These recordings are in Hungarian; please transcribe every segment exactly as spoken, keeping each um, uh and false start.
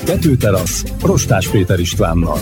Tetőterasz, Rostás Péter Istvánnal.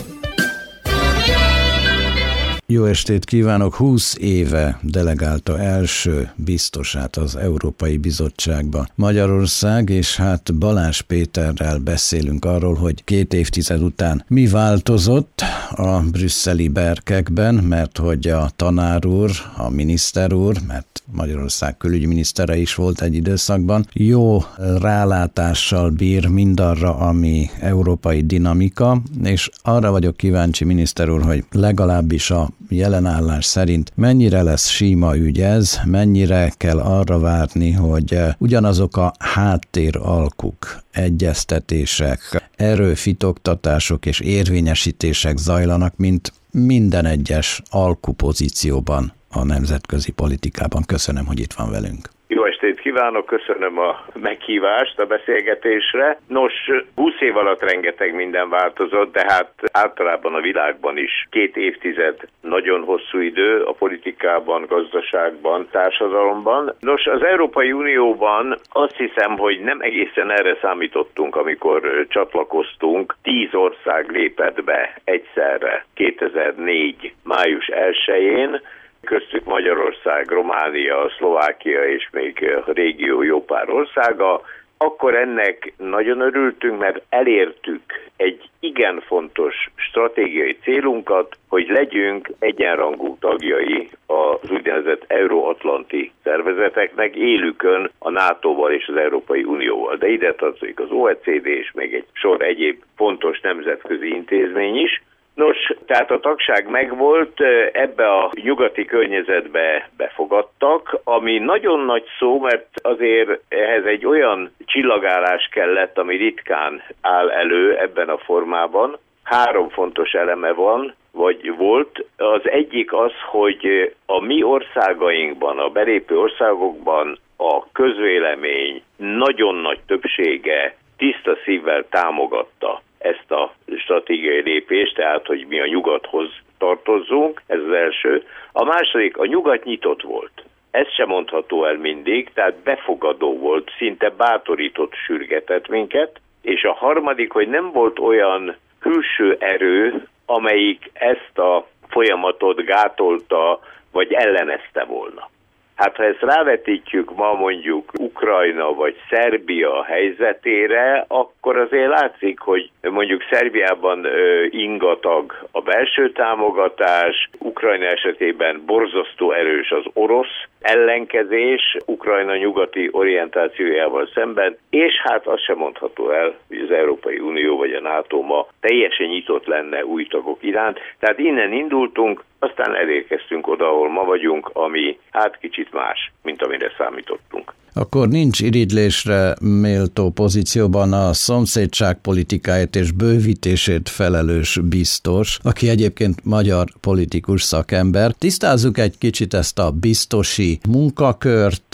Jó estét kívánok! húsz éve delegálta első biztosát az Európai Bizottságba Magyarország, és hát Balázs Péterrel beszélünk arról, hogy két évtized után mi változott a brüsszeli berkekben, mert hogy a tanár úr, a miniszter úr, mert Magyarország külügyminisztere is volt egy időszakban, jó rálátással bír mindarra, ami európai dinamika, és arra vagyok kíváncsi, miniszter úr, hogy legalábbis a jelenállás szerint mennyire lesz síma ügy ez, mennyire kell arra várni, hogy ugyanazok a háttéralkuk, egyeztetések, erőfitoktatások és érvényesítések zajlanak, mint minden egyes alkupozícióban a nemzetközi politikában. Köszönöm, hogy itt van velünk. Jó estét kívánok, köszönöm a meghívást a beszélgetésre. Nos, húsz év alatt rengeteg minden változott, de hát általában a világban is két évtized nagyon hosszú idő a politikában, gazdaságban, társadalomban. Nos, az Európai Unióban azt hiszem, hogy nem egészen erre számítottunk, amikor csatlakoztunk. Tíz ország lépett be egyszerre kétezer-négy május elsején, köztük Magyarország, Románia, Szlovákia és még a régió jó pár országa. Akkor ennek nagyon örültünk, mert elértük egy igen fontos stratégiai célunkat, hogy legyünk egyenrangú tagjai az úgynevezett euróatlanti szervezeteknek, élükön a nátóval és az Európai Unióval. De ide tartozik az o e cé dé és még egy sor egyéb fontos nemzetközi intézmény is. Nos, tehát a tagság megvolt, ebbe a nyugati környezetbe befogadtak, ami nagyon nagy szó, mert azért ehhez egy olyan csillagállás kellett, ami ritkán áll elő ebben a formában. Három fontos eleme van, vagy volt. Az egyik az, hogy a mi országainkban, a belépő országokban a közvélemény nagyon nagy többsége tiszta szívvel támogatta ezt a stratégiai lépést, tehát hogy mi a nyugathoz tartozzunk, ez az első. A második, a nyugat nyitott volt. Ez sem mondható el mindig, tehát befogadó volt, szinte bátorított, sürgetett minket. És a harmadik, hogy nem volt olyan külső erő, amelyik ezt a folyamatot gátolta, vagy ellenezte volna. Hát ha ezt rávetítjük ma mondjuk Ukrajna vagy Szerbia helyzetére, akkor azért látszik, hogy mondjuk Szerbiában ö, ingatag a belső támogatás, Ukrajna esetében borzasztó erős az orosz ellenkezés Ukrajna nyugati orientációjával szemben, és hát azt sem mondható el, hogy az Európai Unió vagy a NATO ma teljesen nyitott lenne új tagok iránt. Tehát innen indultunk, aztán elérkeztünk oda, ahol ma vagyunk, ami hát kicsit más, mint amire számítottunk. Akkor nincs irigylésre méltó pozícióban a szomszédságpolitikáért és bővítésért felelős biztos, aki egyébként magyar politikus szakember. Tisztázzuk egy kicsit ezt a biztosi munkakört,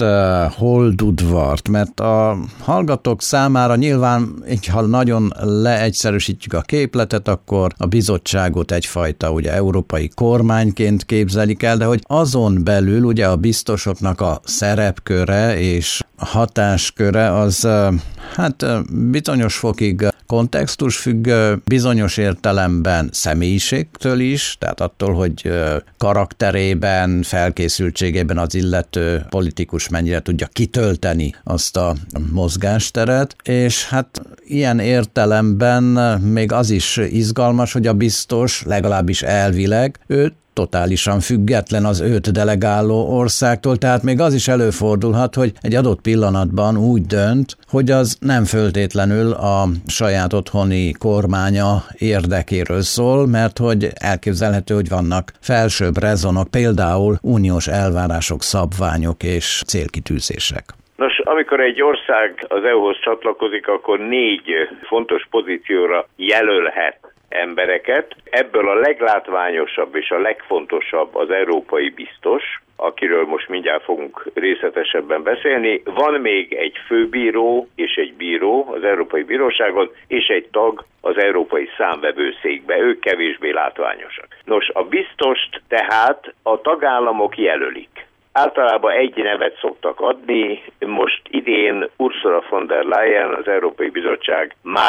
holdudvart, mert a hallgatók számára nyilván, ha nagyon leegyszerűsítjük a képletet, akkor a bizottságot egyfajta ugye európai kormányként képzelik el, de hogy azon belül ugye a biztosoknak a szerepköre és hatásköre az hát bizonyos fokig kontextusfüggő, bizonyos értelemben személyiségtől is, tehát attól, hogy karakterében, felkészültségében az illető politikus mennyire tudja kitölteni azt a mozgásteret, és hát ilyen értelemben még az is izgalmas, hogy a biztos, legalábbis elvileg, őt totálisan független az őt delegáló országtól, tehát még az is előfordulhat, hogy egy adott pillanatban úgy dönt, hogy az nem föltétlenül a saját otthoni kormánya érdekéről szól, mert hogy elképzelhető, hogy vannak felsőbb rezonok, például uniós elvárások, szabványok és célkitűzések. Nos, amikor egy ország az é u-hoz csatlakozik, akkor négy fontos pozícióra jelölhet embereket. Ebből a leglátványosabb és a legfontosabb az európai biztos, akiről most mindjárt fogunk részletesebben beszélni. Van még egy főbíró és egy bíró az Európai Bíróságon, és egy tag az Európai Számvevőszékbe. Ők kevésbé látványosak. Nos, a biztost tehát a tagállamok jelölik. Általában egy nevet szoktak adni, most idén Ursula von der Leyen, az Európai Bizottság már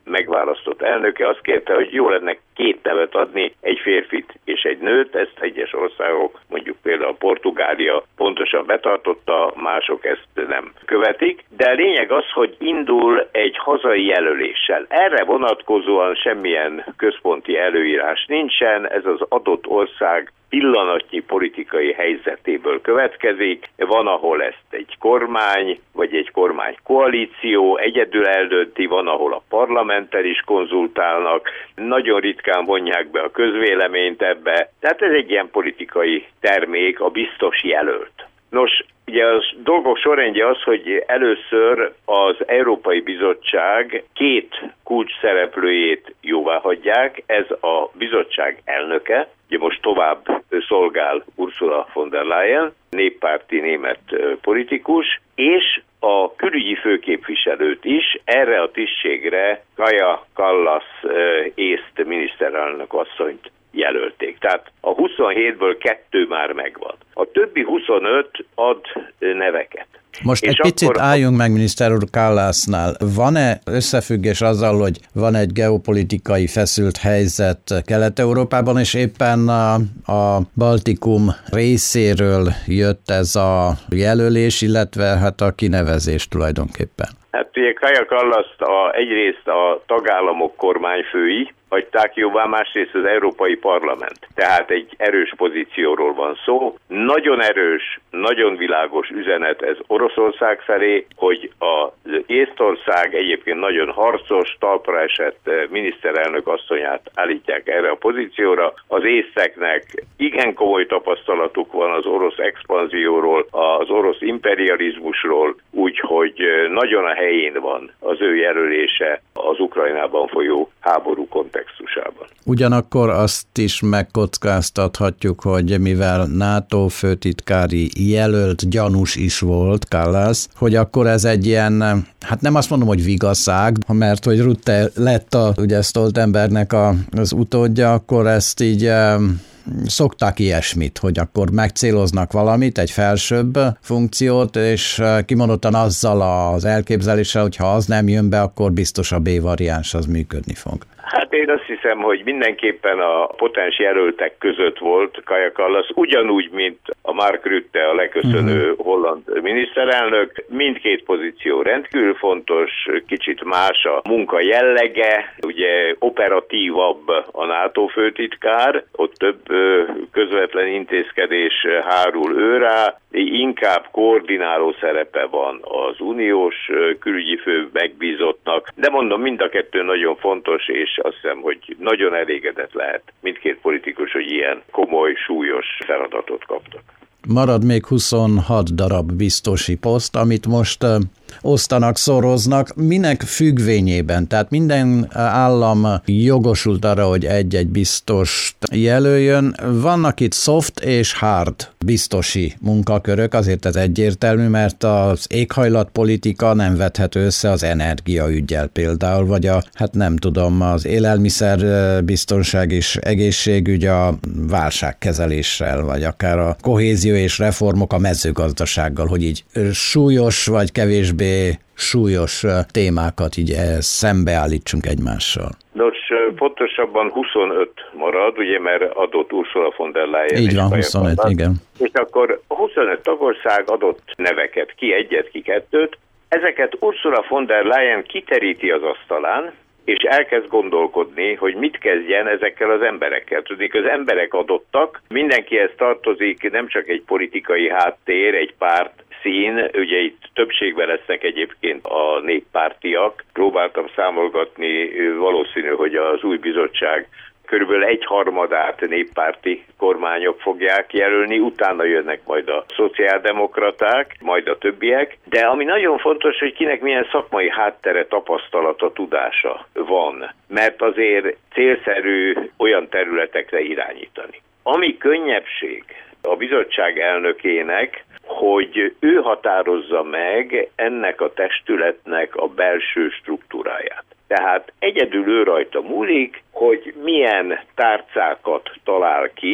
megválasztott elnöke azt kérte, hogy jó lenne két nevet adni, egy férfit és egy nőt, ezt egyes országok, mondjuk például Portugália pontosan betartotta, mások ezt nem követik, de a lényeg az, hogy indul egy hazai jelöléssel. Erre vonatkozóan semmilyen központi előírás nincsen, ez az adott ország pillanatnyi politikai helyzetéből következik. Van, ahol ezt egy kormány, vagy egy kormánykoalíció egyedül eldönti, van, ahol a parlamenttel is konzultálnak, nagyon ritkán vonják be a közvéleményt ebbe. Tehát ez egy ilyen politikai termék, a biztos jelölt. Nos, ugye a dolgok sorrendje az, hogy először az Európai Bizottság két kulcs szereplőjét jóváhagyják, ez a bizottság elnöke, ugye most tovább szolgál Ursula von der Leyen, néppárti német politikus, és a külügyi főképviselőt is erre a tisztségre Kaja Kallas észt miniszterelnök asszonyt jelölték. Tehát a huszonhétből kettő már megvan. A többi huszonöt ad neveket. Most és egy picit akkor álljunk meg, miniszter úr, Kallasnál. Van-e összefüggés azzal, hogy van egy geopolitikai feszült helyzet Kelet-Európában, és éppen a, a Baltikum részéről jött ez a jelölés, illetve hát a kinevezés tulajdonképpen? Hát ugye Kaja Kallaszt a, egyrészt a tagállamok kormányfői hagyták jóvá, másrészt az Európai Parlament. Tehát egy erős pozícióról van szó. Nagyon erős, nagyon világos üzenet ez Oroszország felé, hogy az Észtország egyébként nagyon harcos, talpra esett miniszterelnök asszonyát állítják erre a pozícióra. Az észteknek igen komoly tapasztalatuk van az orosz expanzióról, az orosz imperializmusról, úgyhogy nagyon a helyén van az ő jelölése az Ukrajnában folyó háború kontextusában. Ugyanakkor azt is megkockáztathatjuk, hogy mivel NATO főtitkári jelölt gyanús is volt, Kallas, hogy akkor ez egy ilyen, hát nem azt mondom, hogy vigaszág, mert hogy Rutte lett a, ugye Stoltenbergnek a, az utódja, akkor ezt így szokták ilyesmit, hogy akkor megcéloznak valamit, egy felsőbb funkciót, és kimondottan azzal az elképzeléssel, hogy ha az nem jön be, akkor biztos a B-variáns az működni fog. Hát én azt hiszem, hogy mindenképpen a potens jelöltek között volt Kaja Kallas, ugyanúgy, mint a Mark Rutte, a leköszönő uh-huh. holland miniszterelnök. Mindkét pozíció rendkívül fontos, kicsit más a munka jellege, ugye operatívabb a NATO főtitkár, ott több közvetlen intézkedés hárul ő rá, inkább koordináló szerepe van az uniós külügyi fő megbízottnak, de mondom, mind a kettő nagyon fontos, és azt hiszem, hogy nagyon elégedett lehet mindkét politikus, hogy ilyen komoly, súlyos feladatot kaptak. Marad még huszonhat darab biztosi poszt, amit most uh, osztanak, szoroznak. Minek függvényében? Tehát minden állam jogosult arra, hogy egy-egy biztost jelöljön. Vannak itt soft és hard biztosi munkakörök, azért ez egyértelmű, mert az éghajlatpolitika nem vethető össze az energiaüggyel például, vagy a, hát nem tudom, az élelmiszer biztonság és egészségügy a válságkezeléssel, vagy akár a kohézió és reformok a mezőgazdasággal, hogy így súlyos vagy kevésbé súlyos témákat így szembeállítsunk egymással. Nos, pontosabban huszonöt marad, ugye, mert adott Ursula von der Leyen. Így van, huszonöt, igen. És akkor a huszonöt tagország adott neveket, ki egyet, ki kettőt. Ezeket Ursula von der Leyen kiteríti az asztalán, és elkezd gondolkodni, hogy mit kezdjen ezekkel az emberekkel. Tudnék, az emberek adottak, mindenkihez tartozik nem csak egy politikai háttér, egy párt szín, ugye itt többségben lesznek egyébként a néppártiak. Próbáltam számolgatni, valószínű, hogy az új bizottság körülbelül egyharmadát néppárti kormányok fogják jelölni, utána jönnek majd a szociáldemokraták, majd a többiek. De ami nagyon fontos, hogy kinek milyen szakmai háttere, tapasztalata, tudása van, mert azért célszerű olyan területekre irányítani. Ami könnyebbség a bizottság elnökének, hogy ő határozza meg ennek a testületnek a belső struktúráját. Tehát egyedül ő rajta múlik, hogy milyen tárcákat talál ki.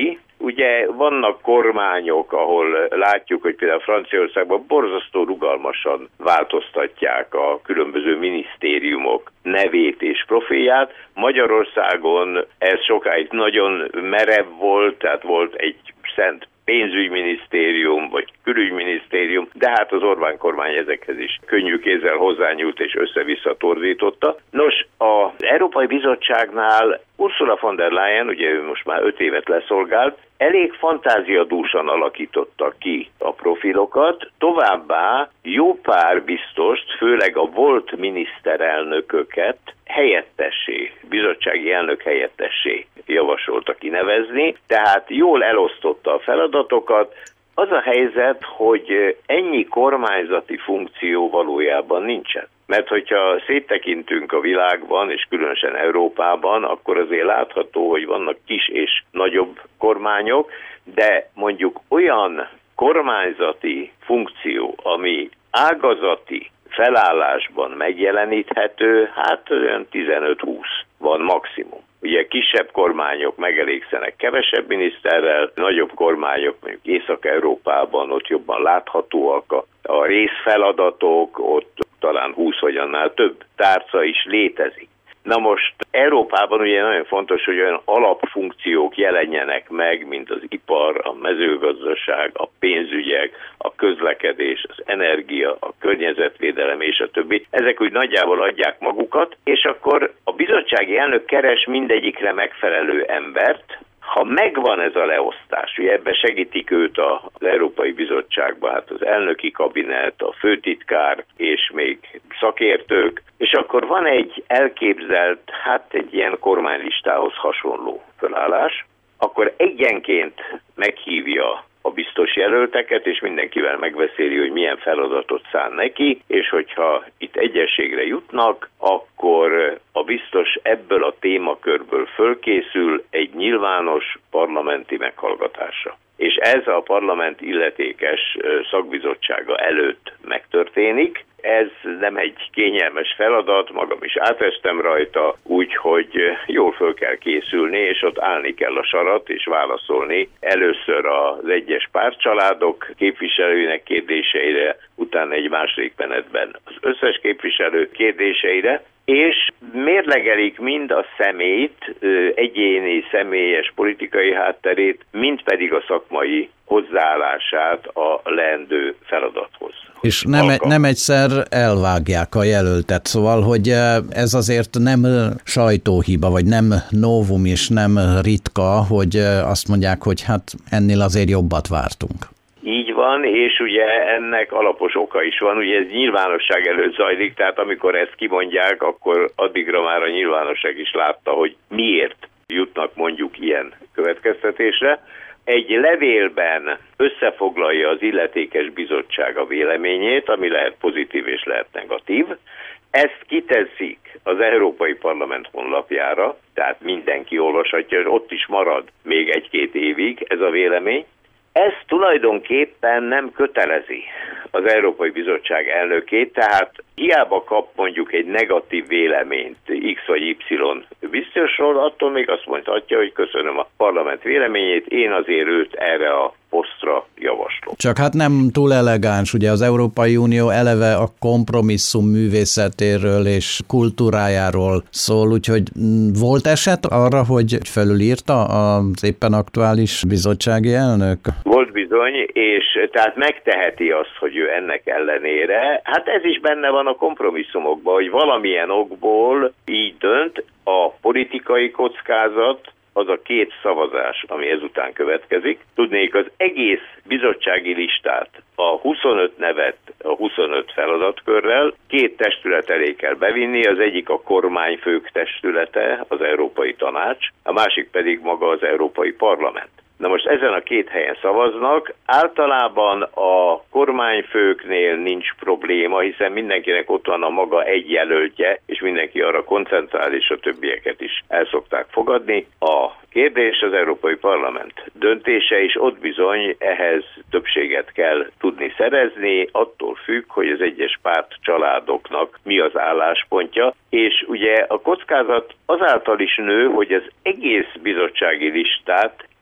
ugye vannak kormányok, ahol látjuk, hogy például Franciaországban borzasztó rugalmasan változtatják a különböző minisztériumok nevét és profilját. Magyarországon ez sokáig nagyon merev volt, tehát volt egy szent pénzügyminisztérium, vagy külügyminisztérium, de hát az Orbán kormány ezekhez is könnyű kézzel hozzányúlt és össze-vissza torzította. Nos, az Európai Bizottságnál Ursula von der Leyen, ugye ő most már öt évet leszolgált, elég fantáziadúsan alakította ki a profilokat, továbbá jó pár biztost, főleg a volt miniszterelnököket helyettessé, bizottsági elnök helyettessé javasolta kinevezni, tehát jól elosztotta a feladatokat. Az a helyzet, hogy ennyi kormányzati funkció valójában nincsen. Mert hogyha széttekintünk a világban, és különösen Európában, akkor azért látható, hogy vannak kis és nagyobb kormányok, de mondjuk olyan kormányzati funkció, ami ágazati felállásban megjeleníthető, hát olyan tizenöt-húsz van maximum. Ugye kisebb kormányok megelégszenek kevesebb miniszterrel, nagyobb kormányok mondjuk Észak-Európában ott jobban láthatóak a, a részfeladatok, ott talán húsz vagy annál több tárca is létezik. Na most Európában ugye nagyon fontos, hogy olyan alapfunkciók jelenjenek meg, mint az ipar, a mezőgazdaság, a pénzügyek, a közlekedés, az energia, a környezetvédelem és a többi. Ezek úgy nagyjából adják magukat, és akkor a bizottsági elnök keres mindegyikre megfelelő embert. Ha megvan ez a leosztás, ugye ebben segítik őt az Európai Bizottságban, hát az elnöki kabinet, a főtitkár és még szakértők, és akkor van egy elképzelt, hát egy ilyen kormánylistához hasonló felállás, akkor egyenként meghívja a biztos jelölteket, és mindenkivel megbeszéli, hogy milyen feladatot szán neki, és hogyha itt egyességre jutnak, akkor a biztos ebből a témakörből fölkészül egy nyilvános parlamenti meghallgatásra. És ez a parlament illetékes szakbizottsága előtt megtörténik. Ez nem egy kényelmes feladat, magam is átestem rajta, úgyhogy jól föl kell készülni, és ott állni kell a sarat, és válaszolni először az egyes pártcsaládok képviselőinek kérdéseire, utána egy második menetben az összes képviselő kérdéseire, és mérlegelik mind a személyt, egyéni, személyes politikai hátterét, mind pedig a szakmai hozzáállását a leendő feladathoz. És nem, nem egyszer elvágják a jelöltet, szóval, hogy ez azért nem sajtóhiba, vagy nem novum, és nem ritka, hogy azt mondják, hogy hát ennél azért jobbat vártunk. Így van, és ugye ennek alapos oka is van, ugye ez nyilvánosság előtt zajlik, tehát amikor ezt kimondják, akkor addigra már a nyilvánosság is látta, hogy miért jutnak mondjuk ilyen következtetésre. Egy levélben összefoglalja az illetékes bizottság a véleményét, ami lehet pozitív és lehet negatív. Ezt kiteszik az Európai Parlament honlapjára, tehát mindenki olvashatja, és ott is marad még egy-két évig ez a vélemény. Ez tulajdonképpen nem kötelezi az Európai Bizottság elnökét, tehát hiába kap mondjuk egy negatív véleményt X vagy Y biztosról, attól még azt mondhatja, hogy köszönöm a parlament véleményét, én azért őt erre a posztra javaslom. Csak hát nem túl elegáns, ugye az Európai Unió eleve a kompromisszum művészetéről és kultúrájáról szól, úgyhogy volt eset arra, hogy felülírta az éppen aktuális bizottsági elnök? Volt bizony, és tehát megteheti azt, hogy ő ennek ellenére. Hát ez is benne van a kompromisszumokban, hogy valamilyen okból így dönt. A politikai kockázat az a két szavazás, ami ezután következik. Tudnék, az egész bizottsági listát, a huszonöt nevet, a huszonöt feladatkörrel két testület elé kell bevinni, az egyik a kormányfők testülete, az Európai Tanács, a másik pedig maga az Európai Parlament. Na most ezen a két helyen szavaznak, általában a kormányfőknél nincs probléma, hiszen mindenkinek ott van a maga egy jelöltje, és mindenki arra koncentrál, és a többieket is el szokták fogadni. A kérdés az Európai Parlament döntése, és ott bizony ehhez többséget kell tudni szerezni, attól függ, hogy az egyes párt családoknak mi az álláspontja, és ugye a kockázat azáltal is nő, hogy az egész bizottsági listát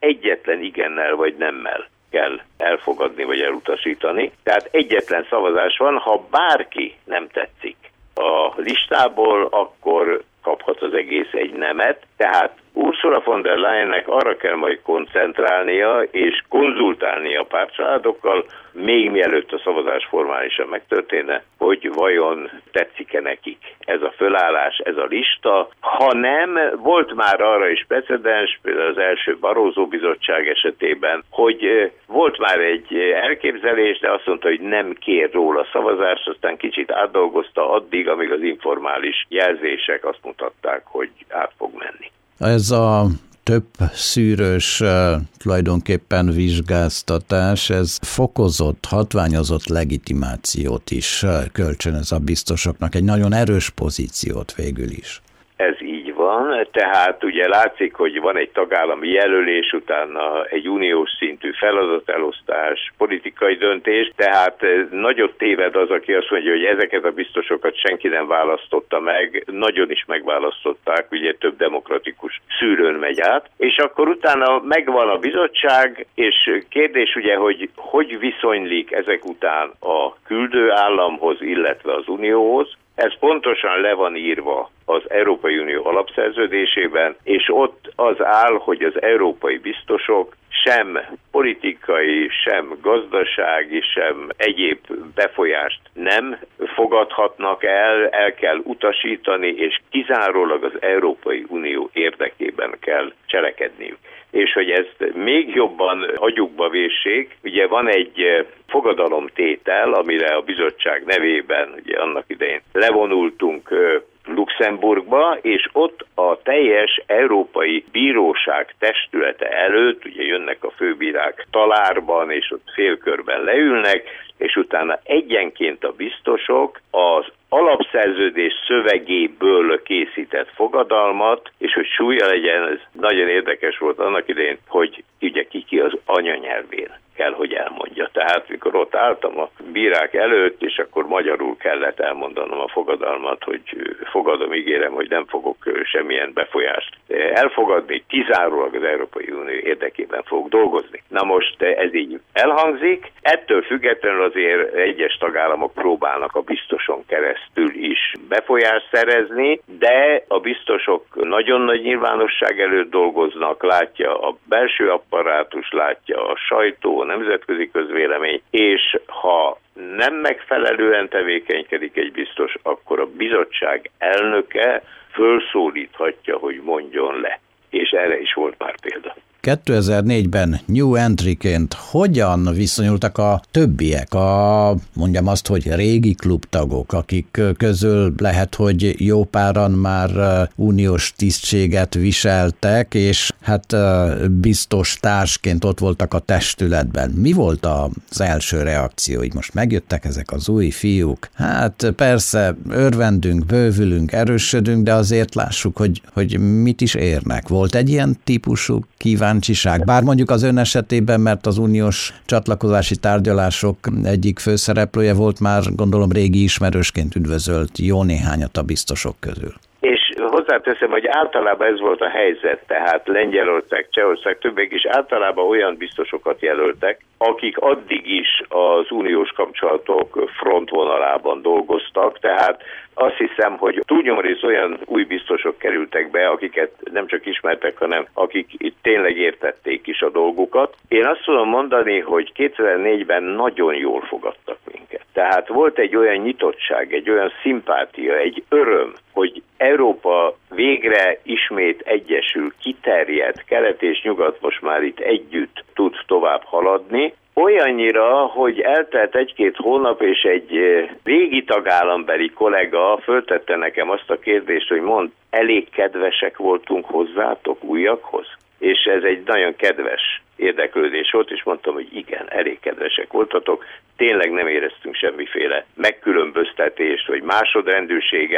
egyetlen igennel vagy nemmel kell elfogadni vagy elutasítani. Tehát egyetlen szavazás van, ha bárki nem tetszik a listából, akkor kaphat az egész egy nemet. Tehát Ursula von der Leyennek arra kell majd koncentrálnia és konzultálnia a pártcsaládokkal, még mielőtt a szavazás formálisan megtörténne, hogy vajon tetszik-e nekik ez a fölállás, ez a lista. Ha nem, volt már arra is precedens, például az első Barroso bizottság esetében, hogy volt már egy elképzelés, de azt mondta, hogy nem kér róla szavazást, aztán kicsit átdolgozta addig, amíg az informális jelzések azt mutatták, hogy át fog menni. Ez a több szűrős tulajdonképpen vizsgáztatás, ez fokozott, hatványozott legitimációt is kölcsönöz a biztosoknak, egy nagyon erős pozíciót végül is. Ez így van, tehát ugye látszik, hogy van egy tagállami jelölés, utána egy uniós szintű feladatelosztás, politikai döntés, tehát nagyot téved az, aki azt mondja, hogy ezeket a biztosokat senki nem választotta meg, nagyon is megválasztották, ugye több demokratikus szűrőn megy át, és akkor utána megvan a bizottság, és kérdés ugye, hogy hogy viszonylik ezek után a küldő államhoz, illetve az unióhoz. Ez pontosan le van írva az Európai Unió alapszerződésében, és ott az áll, hogy az európai biztosok sem politikai, sem gazdasági, sem egyéb befolyást nem fogadhatnak el, el kell utasítani, és kizárólag az Európai Unió érdekében kell cselekedniük. És hogy ezt még jobban agyukba véssék, ugye van egy fogadalomtétel, amire a bizottság nevében ugye annak idején levonultunk Luxemburgba, és ott a teljes Európai Bíróság testülete előtt, ugye jönnek a főbírák talárban, és ott félkörben leülnek, és utána egyenként a biztosok az alapszerződés szövegéből készített fogadalmat, és hogy súlya legyen, ez nagyon érdekes volt annak idején, hogy ugye ki-ki az anyanyelvén kell, hogy elmondja. Tehát mikor ott álltam a bírák előtt, és akkor magyarul kellett elmondanom a fogadalmat, hogy fogadom, ígérem, hogy nem fogok semmilyen befolyást elfogadni, kizárólag az Európai Unió érdekében fogok dolgozni. Na most ez így elhangzik, ettől függetlenül azért egyes tagállamok próbálnak a biztoson keresztül is befolyást szerezni, de a biztosok nagyon nagy nyilvánosság előtt dolgoznak, látja a belső apparátus, látja a sajtó, a nemzetközi közvélemény, és ha nem megfelelően tevékenykedik egy biztos, akkor a bizottság elnöke fölszólíthatja, hogy mondjon le. És erre is volt már példa. kétezer-négyben new entryként hogyan viszonyultak a többiek, a mondjam azt, hogy régi klubtagok, akik közül lehet, hogy jó páran már uniós tisztséget viseltek, és hát biztos társként ott voltak a testületben. Mi volt az első reakció? Így most megjöttek ezek az új fiúk. Hát persze örvendünk, bővülünk, erősödünk, de azért lássuk, hogy, hogy mit is érnek. Volt egy ilyen típusú kíváncsiság. Bár mondjuk az ön esetében, mert az uniós csatlakozási tárgyalások egyik főszereplője volt, már gondolom régi ismerősként üdvözölt jó néhányat a biztosok közül. És hozzáteszem, hogy általában ez volt a helyzet, tehát Lengyelország, Csehország, többek is általában olyan biztosokat jelöltek, akik addig is az uniós kapcsolatok frontvonalában dolgoztak, tehát azt hiszem, hogy túlnyomorészt olyan új biztosok kerültek be, akiket nem csak ismertek, hanem akik itt tényleg értették is a dolgukat. Én azt tudom mondani, hogy kétezer-négyben nagyon jól fogadtak minket. Tehát volt egy olyan nyitottság, egy olyan szimpátia, egy öröm, hogy Európa végre ismét egyesül, kiterjed, kelet és nyugat most már itt együtt tud tovább haladni. Olyannyira, hogy eltelt egy-két hónap, és egy régi tagállambeli kollega föltette nekem azt a kérdést, hogy mond, elég kedvesek voltunk hozzátok újakhoz? És ez egy nagyon kedves érdeklődés volt, és mondtam, hogy igen, elég kedvesek voltatok, tényleg nem éreztünk semmiféle megkülönböztetést, vagy másodrendűséget,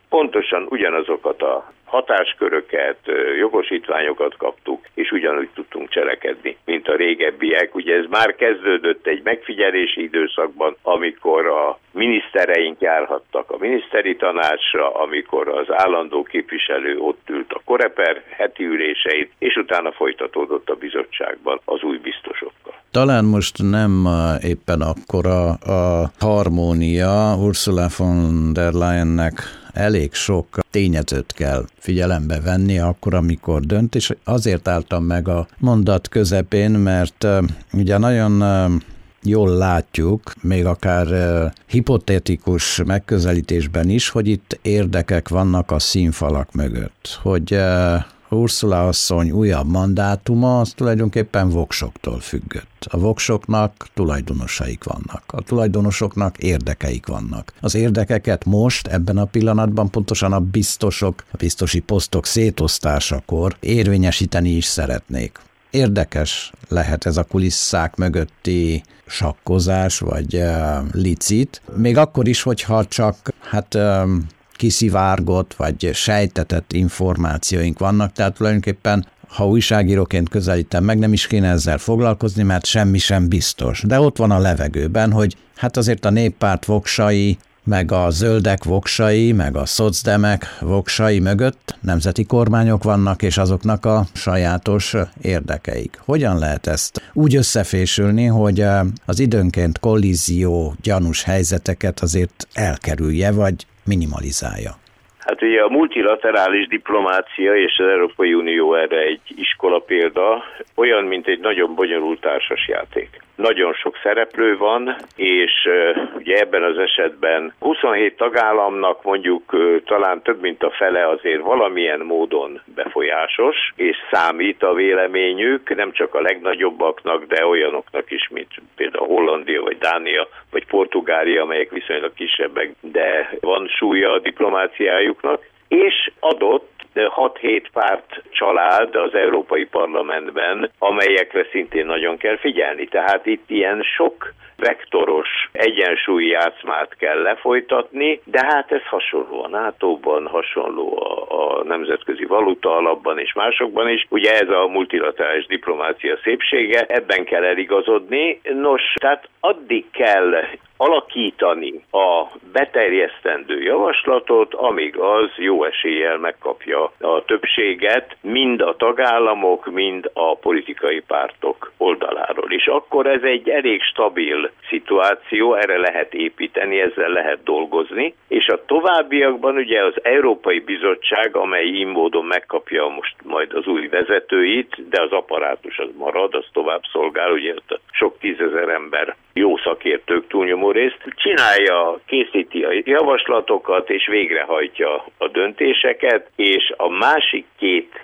pontosan ugyanazokat a hatásköröket, jogosítványokat kaptuk, és ugyanúgy tudtunk cselekedni, mint a régebbiek. Ugye ez már kezdődött egy megfigyelési időszakban, amikor a minisztereink járhattak a miniszteri tanácsra, amikor az állandó képviselő ott ült a Coreper heti üléseit, és utána folytatódott a bizottságban az új biztosokkal. Talán most nem éppen akkora a harmónia. Ursula von der Leyennek elég sok tényezőt kell figyelembe venni akkor, amikor dönt, és azért álltam meg a mondat közepén, mert uh, ugye nagyon uh, jól látjuk, még akár uh, hipotetikus megközelítésben is, hogy itt érdekek vannak a színfalak mögött, hogy uh, Ursula asszony újabb mandátuma az tulajdonképpen voksoktól függött. A voksoknak tulajdonosaik vannak, a tulajdonosoknak érdekeik vannak. Az érdekeket most, ebben a pillanatban pontosan a biztosok, a biztosi posztok szétosztásakor érvényesíteni is szeretnék. Érdekes lehet ez a kulisszák mögötti sakkozás, vagy uh, licit, még akkor is, hogyha csak hát... Um, kiszivárgott, vagy sejtetett információink vannak, tehát tulajdonképpen, ha újságíróként közelítem meg, nem is kéne ezzel foglalkozni, mert semmi sem biztos. De ott van a levegőben, hogy hát azért a néppárt voksai, meg a zöldek voksai, meg a szocdemek voksai mögött nemzeti kormányok vannak, és azoknak a sajátos érdekeik. Hogyan lehet ezt úgy összefésülni, hogy az időnként kollízió gyanús helyzeteket azért elkerülje, vagy minimalizálja? Hát ugye a multilaterális diplomácia és az Európai Unió erre egy iskola példa, olyan, mint egy nagyon bonyolult társasjáték. Nagyon sok szereplő van, és uh, ugye ebben az esetben huszonhét tagállamnak mondjuk uh, talán több mint a fele azért valamilyen módon befolyásos, és számít a véleményük, nem csak a legnagyobbaknak, de olyanoknak is, mint például Hollandia, vagy Dánia, vagy Portugália, amelyek viszonylag kisebbek, de van súlya a diplomáciájuknak, és adott hat-hét párt család az Európai Parlamentben, amelyekre szintén nagyon kell figyelni. Tehát itt ilyen sok vektoros egyensúlyi játszmát kell lefolytatni, de hát ez hasonló a nátóban, hasonló a, a Nemzetközi Valuta Alapban és másokban is. Ugye ez a multilaterális diplomácia szépsége, ebben kell eligazodni. Nos, tehát addig kell alakítani a beterjesztendő javaslatot, amíg az jó eséllyel megkapja a többséget, mind a tagállamok, mind a politikai pártok oldaláról. És akkor ez egy elég stabil szituáció, erre lehet építeni, ezzel lehet dolgozni, és a továbbiakban ugye az Európai Bizottság, amely így módon megkapja most majd az új vezetőit, de az apparátus az marad, az tovább szolgál, ugye ott sok tízezer ember, jó szakértők túlnyomó részt, csinálja, készíti a javaslatokat és végrehajtja a döntéseket, és a másik két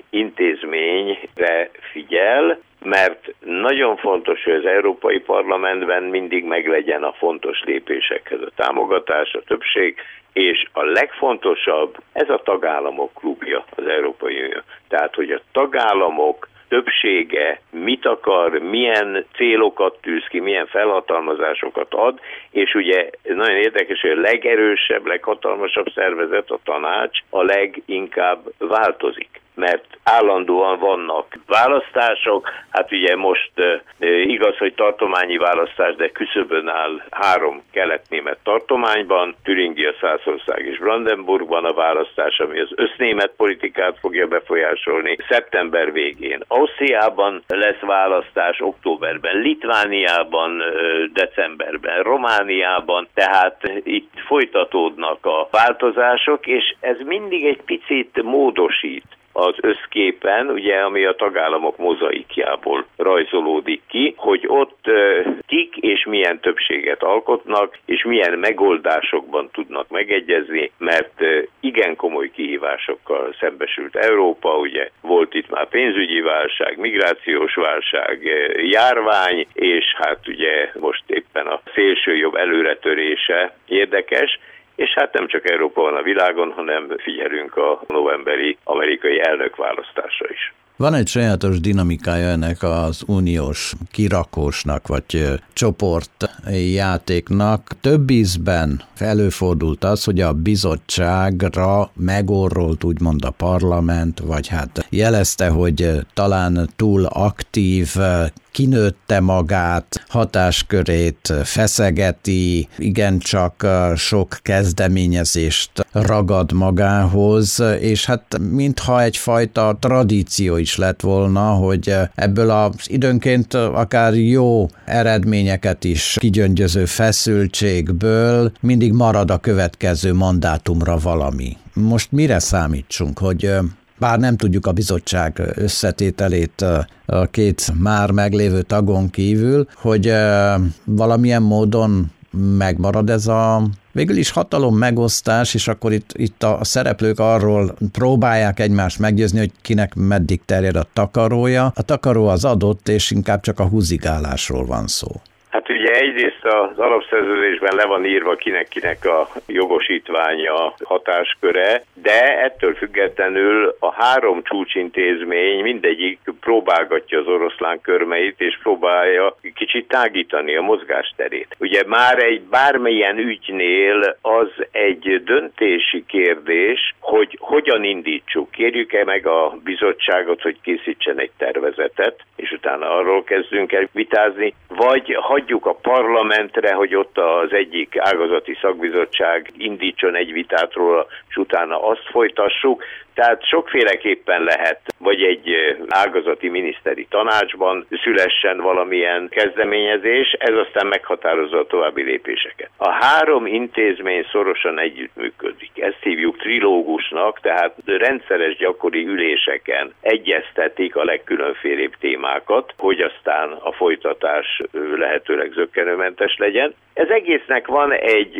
intézményre figyel, mert nagyon fontos, hogy az Európai Parlamentben mindig meglegyen a fontos lépésekhez a támogatás, a többség, és a legfontosabb, ez a tagállamok klubja, az Európai Unió. Tehát, hogy a tagállamok többsége mit akar, milyen célokat tűz ki, milyen felhatalmazásokat ad, és ugye nagyon érdekes, hogy a legerősebb, leghatalmasabb szervezet, a tanács, a leginkább változik. Mert állandóan vannak választások, hát ugye most e, igaz, hogy tartományi választás, de küszöbön áll három kelet-német tartományban, Türingia, Szászország és Brandenburgban a választás, ami az össznémet politikát fogja befolyásolni. Szeptember végén Ausztriában lesz választás, októberben Litvániában, decemberben Romániában, tehát itt folytatódnak a változások, és ez mindig egy picit módosít az összképen, ugye, ami a tagállamok mozaikjából rajzolódik ki, hogy ott uh, kik és milyen többséget alkotnak, és milyen megoldásokban tudnak megegyezni, mert uh, igen komoly kihívásokkal szembesült Európa, ugye volt itt már pénzügyi válság, migrációs válság, uh, járvány, és hát ugye most éppen a szélsőjobb előretörése érdekes, és hát nem csak Európa van a világon, hanem figyelünk a novemberi amerikai elnökválasztásra is. Van egy sajátos dinamikája ennek az uniós kirakósnak, vagy csoportjátéknak. Több ízben előfordult az, hogy a bizottságra megorrolt úgymond a parlament, vagy hát jelezte, hogy talán túl aktív, kinőtte magát, hatáskörét feszegeti, igencsak sok kezdeményezést ragad magához, és hát mintha egyfajta tradíció is lett volna, hogy ebből az időnként akár jó eredményeket is kigyöngyöző feszültségből mindig marad a következő mandátumra valami. Most mire számítsunk, hogy bár nem tudjuk a bizottság összetételét a két már meglévő tagon kívül, hogy valamilyen módon megmarad ez a végül is hatalom megosztás, és akkor itt, itt a szereplők arról próbálják egymást meggyőzni, hogy kinek meddig terjed a takarója. A takaró az adott, és inkább csak a húzigálásról van szó. Hát ugye egyrészt az alapszerződésben le van írva kinek-kinek a jogosítványa, hatásköre, de ettől függetlenül a három csúcsintézmény mindegyik próbálgatja az oroszlán körmeit, és próbálja kicsit tágítani a mozgásterét. Ugye már egy bármilyen ügynél az egy döntési kérdés, hogy hogyan indítsuk. Kérjük-e meg a bizottságot, hogy készítsen egy tervezetet, és utána arról kezdünk el vitázni, vagy hagyjuk a parlamentre, hogy ott az egyik ágazati szakbizottság indítson egy vitát róla, és utána azt folytassuk. Tehát sokféleképpen lehet, vagy egy ágazati miniszteri tanácsban szülessen valamilyen kezdeményezés, ez aztán meghatározza a további lépéseket. A három intézmény szorosan együttműködik. Ezt hívjuk trilógusnak, tehát rendszeres gyakori üléseken egyeztetik a legkülönfélébb témákat, hogy aztán a folytatás lehetőleg zökkenőmentes legyen. Ez egésznek van egy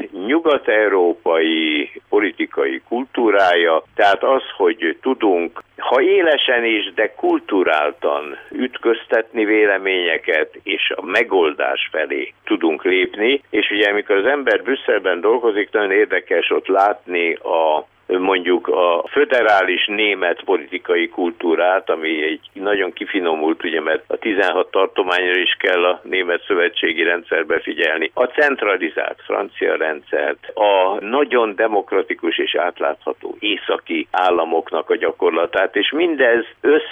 nyugat-európai politikai kultúrája, tehát az, hogy tudunk, ha élesen is, de kulturáltan ütköztetni véleményeket, és a megoldás felé tudunk lépni, és ugye amikor az ember Brüsszelben dolgozik, nagyon érdekes ott látni a mondjuk a föderális német politikai kultúrát, ami egy nagyon kifinomult, ugye, mert a tizenhat tartományra is kell a német szövetségi rendszerbe figyelni. A centralizált francia rendszert, a nagyon demokratikus és átlátható északi államoknak a gyakorlatát, és mindez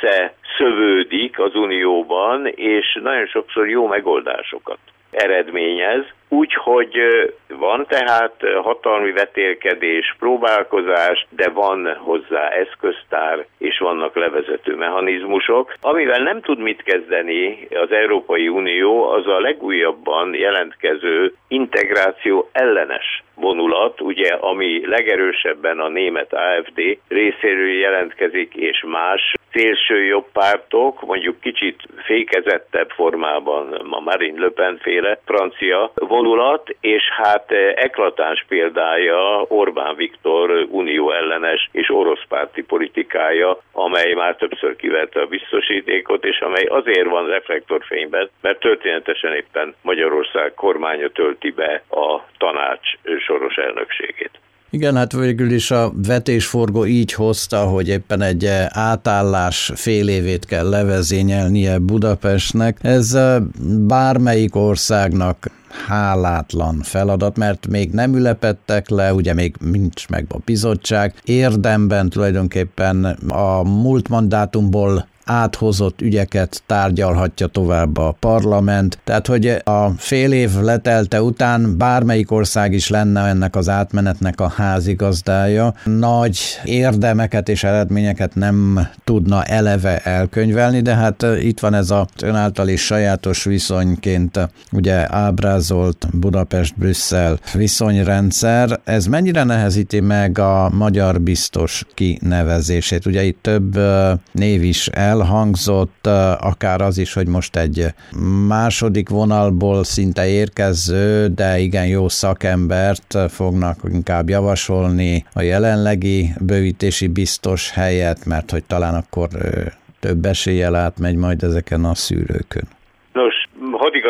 összeszövődik az Unióban, és nagyon sokszor jó megoldásokat eredményez. Úgyhogy van tehát hatalmi vetélkedés, próbálkozás, de van hozzá eszköztár, és vannak levezető mechanizmusok. Amivel nem tud mit kezdeni az Európai Unió, az a legújabban jelentkező integráció ellenes vonulat, ugye, ami legerősebben a német á ef dé részéről jelentkezik, és más szélső jobb pártok, mondjuk kicsit fékezettebb formában a Marine Le Pen féle francia vonulat, és hát eklatáns példája Orbán Viktor unió ellenes és orosz párti politikája, amely már többször kivette a biztosítékot, és amely azért van reflektorfényben, mert történetesen éppen Magyarország kormánya tölti be a tanács soros elnökségét. Igen, hát végül is a vetésforgó így hozta, hogy éppen egy átállás fél évét kell levezényelnie Budapestnek. Ez bármelyik országnak hálátlan feladat, mert még nem ülepedtek le, ugye még nincs meg a bizottság. Érdemben tulajdonképpen a múlt mandátumból áthozott ügyeket tárgyalhatja tovább a parlament. Tehát, hogy a fél év letelte után bármelyik ország is lenne ennek az átmenetnek a házigazdája. Nagy érdemeket és eredményeket nem tudna eleve elkönyvelni, de hát itt van ez a ön által is sajátos viszonyként ugye ábrázolt Budapest-Brüsszel viszonyrendszer. Ez mennyire nehezíti meg a magyar biztos kinevezését? Ugye itt több név is el elhangzott, akár az is, hogy most egy második vonalból szinte érkező, de igen jó szakembert fognak inkább javasolni a jelenlegi bővítési biztos helyett, mert hogy talán akkor több eséllyel átmegy majd ezeken a szűrőkön. Nos, hadd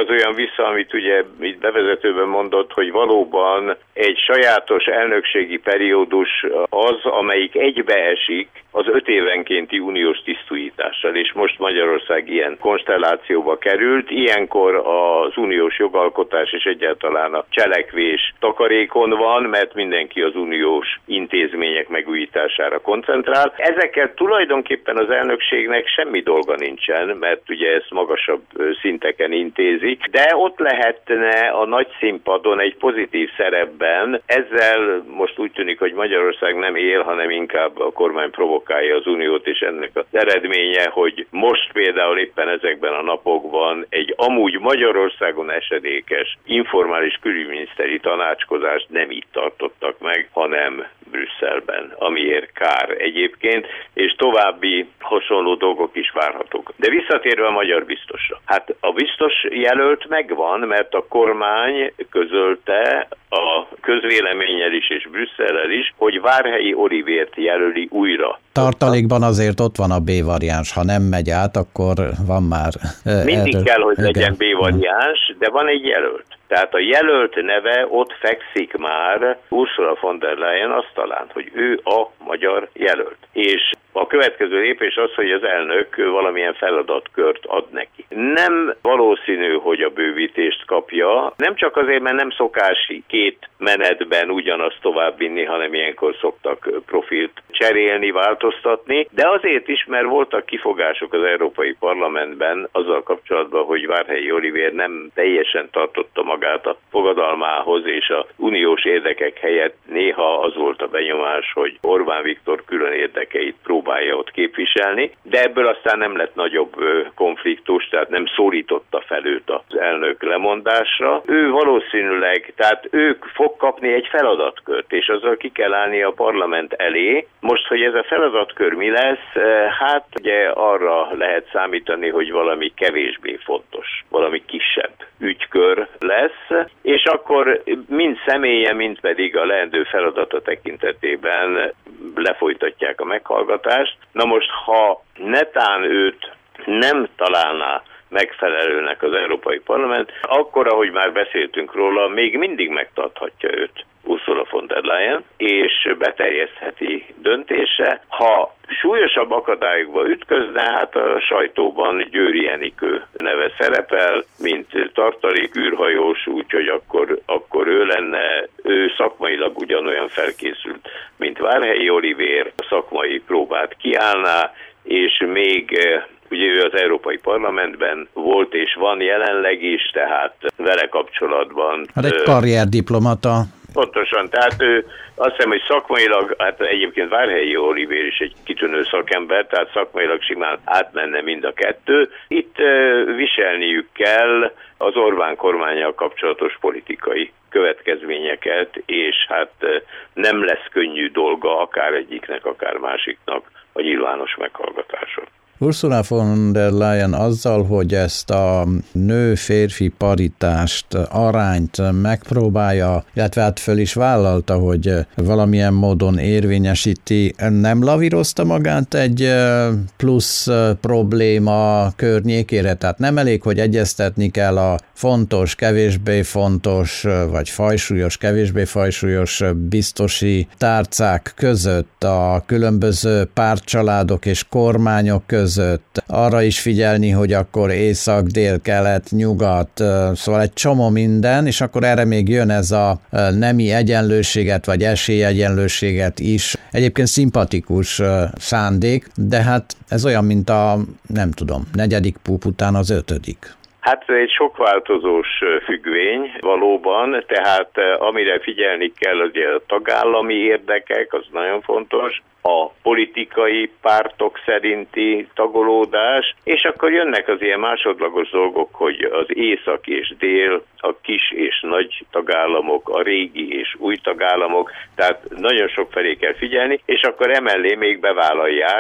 az olyan vissza, amit ugye itt bevezetőben mondott, hogy valóban egy sajátos elnökségi periódus az, amelyik egybeesik az öt évenkénti uniós tisztújítással, és most Magyarország ilyen konstellációba került. Ilyenkor az uniós jogalkotás és egyáltalán a cselekvés takarékon van, mert mindenki az uniós intézmények megújítására koncentrál. Ezekkel tulajdonképpen az elnökségnek semmi dolga nincsen, mert ugye ezt magasabb szinteken intézik, de ott lehetne a nagy színpadon egy pozitív szerepben. Ezzel most úgy tűnik, hogy Magyarország nem él, hanem inkább a kormány provokálja az uniót, és ennek az eredménye, hogy most például éppen ezekben a napokban egy amúgy Magyarországon esedékes informális külügyminiszteri tanácskozást nem itt tartottak meg, hanem Brüsszelben, amiért kár egyébként, és további hasonló dolgok is várhatók. De visszatérve a magyar biztosra. Hát a biztos jelölt megvan, mert a kormány közölte a közvéleménnyel is és Brüsszellel is, hogy Várhelyi Olivért jelöli újra. Tartalékban azért ott van a B-variáns, ha nem megy át, akkor van már... Mindig erről. Kell, hogy legyen B-variáns, de van egy jelölt. Tehát a jelölt neve ott fekszik már Ursula von der Leyen asztalán, hogy ő a magyar jelölt. És a következő lépés az, hogy az elnök valamilyen feladatkört ad neki. Nem valószínű, hogy a bővítést kapja, nem csak azért, mert nem szokási két menetben ugyanazt továbbvinni, hanem ilyenkor szoktak profilt cserélni, változtatni, de azért is, mert voltak kifogások az Európai Parlamentben azzal kapcsolatban, hogy Várhelyi Olivér nem teljesen tartotta magát a fogadalmához, és a uniós érdekek helyett néha az volt a benyomás, hogy Orbán Viktor külön érdekeit próbálja ott képviselni, de ebből aztán nem lett nagyobb konfliktus, tehát nem szólította fel őt az elnök lemondásra. Ő valószínűleg, tehát ők fog kapni egy feladatkört, és azzal ki kell állni a parlament elé. Most, hogy ez a feladatkör mi lesz, hát ugye arra lehet számítani, hogy valami kevésbé fontos, valami kisebb ügykör lesz, és akkor mind személye, mind pedig a leendő feladata tekintetében lefolytatják a meghallgatást. Na most, ha netán őt nem találná megfelelőnek az Európai Parlament, akkor, ahogy már beszéltünk róla, még mindig megtarthatja őt Ursula von der Leyen, és beterjesztheti döntése. Ha súlyosabb akadályokba ütközne, hát a sajtóban Győri Enikő neve szerepel, mint tartalék űrhajós, úgyhogy akkor, akkor ő lenne, ő szakmailag ugyanolyan felkészült, mint Várhelyi Olivér, a szakmai próbát kiállná, és még ugye ő az Európai Parlamentben volt és van jelenleg is, tehát vele kapcsolatban... Hát egy karrierdiplomata. Pontosan, tehát ő azt hiszem, hogy szakmailag, hát egyébként Várhelyi Olivér is egy kitűnő szakember, tehát szakmailag simán átmenne mind a kettő. Itt viselniük kell az Orbán kormánnyal kapcsolatos politikai következményeket, és hát nem lesz könnyű dolga akár egyiknek, akár másiknak a nyilvános meghallgatáson. Ursula von der Leyen azzal, hogy ezt a nő-férfi paritást, arányt megpróbálja, illetve hát föl is vállalta, hogy valamilyen módon érvényesíti, nem lavírozta magát egy plusz probléma környékére, tehát nem elég, hogy egyeztetni kell a fontos, kevésbé fontos, vagy fajsúlyos, kevésbé fajsúlyos biztosi tárcák között, a különböző pártcsaládok és kormányok között, arra is figyelni, hogy akkor észak, dél, kelet, nyugat, szóval egy csomó minden, és akkor erre még jön ez a nemi egyenlőséget, vagy esélyegyenlőséget is. Egyébként szimpatikus szándék, de hát ez olyan, mint a, nem tudom, negyedik púp után az ötödik. Hát egy sokváltozós függvény valóban, tehát amire figyelni kell, ugye a tagállami érdekek, az nagyon fontos, a politikai pártok szerinti tagolódás, és akkor jönnek az ilyen másodlagos dolgok, hogy az észak és dél, a kis és nagy tagállamok, a régi és új tagállamok, tehát nagyon sok felé kell figyelni, és akkor emellé még bevállalják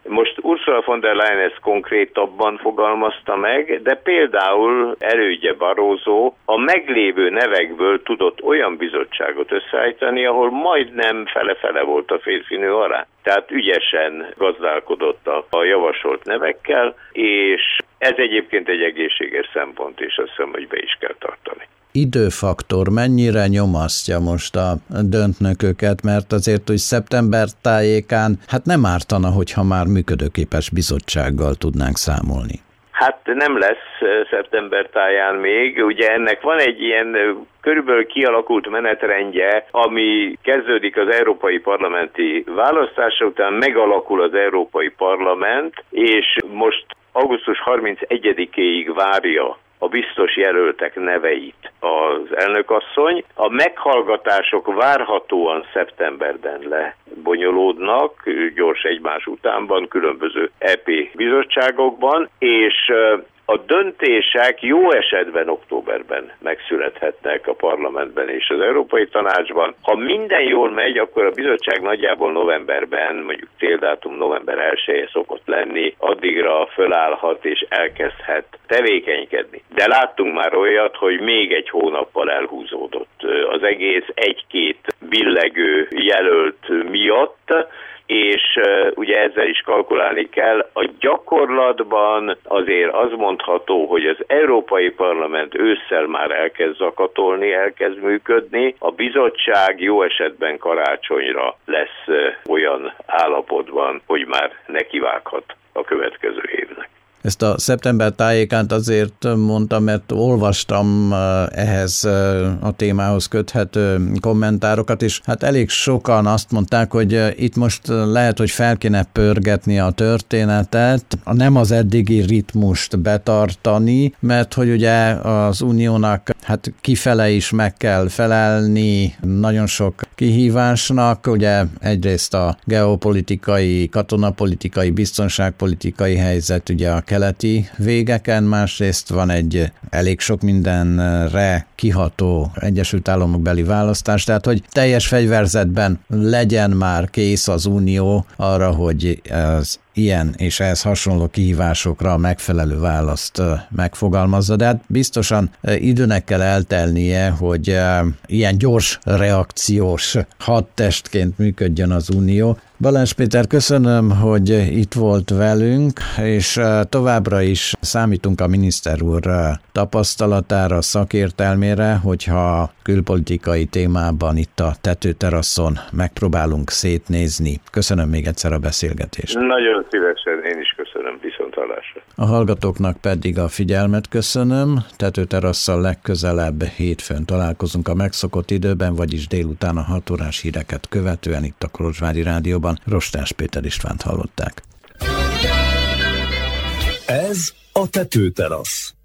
Most Ursula von der Leyen ezt konkrétabban fogalmazta meg, de például elődje Barroso a meglévő nevekből tudott olyan bizottságot összeállítani, ahol majdnem fele-fele volt a férfinő arány. Tehát ügyesen gazdálkodott a, a javasolt nevekkel, és ez egyébként egy egészséges szempont, és azt hiszem, hogy be is kell tartani. Időfaktor mennyire nyomasztja most a döntnököket, mert azért, hogy szeptember tájékán hát nem ártana, hogyha már működőképes bizottsággal tudnánk számolni. Hát nem lesz szeptember táján még, ugye ennek van egy ilyen körülbelül kialakult menetrendje, ami kezdődik az európai parlamenti választása után, megalakul az Európai Parlament, és most augusztus harmincegyedikéig várja a biztos jelöltek neveit az elnökasszony. A meghallgatások várhatóan szeptemberben lebonyolódnak, gyors egymás utánban, különböző é pé bizottságokban, és a döntések jó esetben októberben megszülethetnek a parlamentben és az Európai Tanácsban. Ha minden jól megy, akkor a bizottság nagyjából novemberben, mondjuk céldátum november elseje szokott lenni, addigra fölállhat és elkezdhet tevékenykedni. De láttunk már olyat, hogy még egy hónappal elhúzódott az egész egy-két billegő jelölt miatt, és uh, ugye ezzel is kalkulálni kell. A gyakorlatban azért az mondható, hogy az Európai Parlament ősszel már elkezd zakatolni, elkezd működni, a bizottság jó esetben karácsonyra lesz uh, olyan állapotban, hogy már nekivághat a következő évnek. Ezt a szeptember tájékánt azért mondtam, mert olvastam ehhez a témához köthető kommentárokat, és hát elég sokan azt mondták, hogy itt most lehet, hogy fel kéne pörgetni a történetet, nem az eddigi ritmust betartani, mert hogy ugye az uniónak hát kifele is meg kell felelni nagyon sok kihívásnak, ugye egyrészt a geopolitikai, katonapolitikai, biztonságpolitikai helyzet ugye a keleti végeken, másrészt van egy elég sok mindenre kiható Egyesült Államok beli választás, tehát hogy teljes fegyverzetben legyen már kész az Unió arra, hogy az ilyen és ehhez hasonló kihívásokra a megfelelő választ megfogalmazza, de hát biztosan időnek kell eltelnie, hogy ilyen gyors reakciós hadtestként működjön az Unió. Balázs Péter, köszönöm, hogy itt volt velünk, és továbbra is számítunk a miniszter úr tapasztalatára, szakértelmére, hogyha külpolitikai témában itt a tetőteraszon megpróbálunk szétnézni. Köszönöm még egyszer a beszélgetést. Nagyon szívesen, én is köszönöm, viszonthallásra. A hallgatóknak pedig a figyelmet köszönöm. Tetőterasszal legközelebb hétfőn találkozunk a megszokott időben, vagyis délután a hat órás híreket követően itt a Kolozsvári Rádióban. Rostás Péter Istvánt hallották. Ez a Tetőterasz.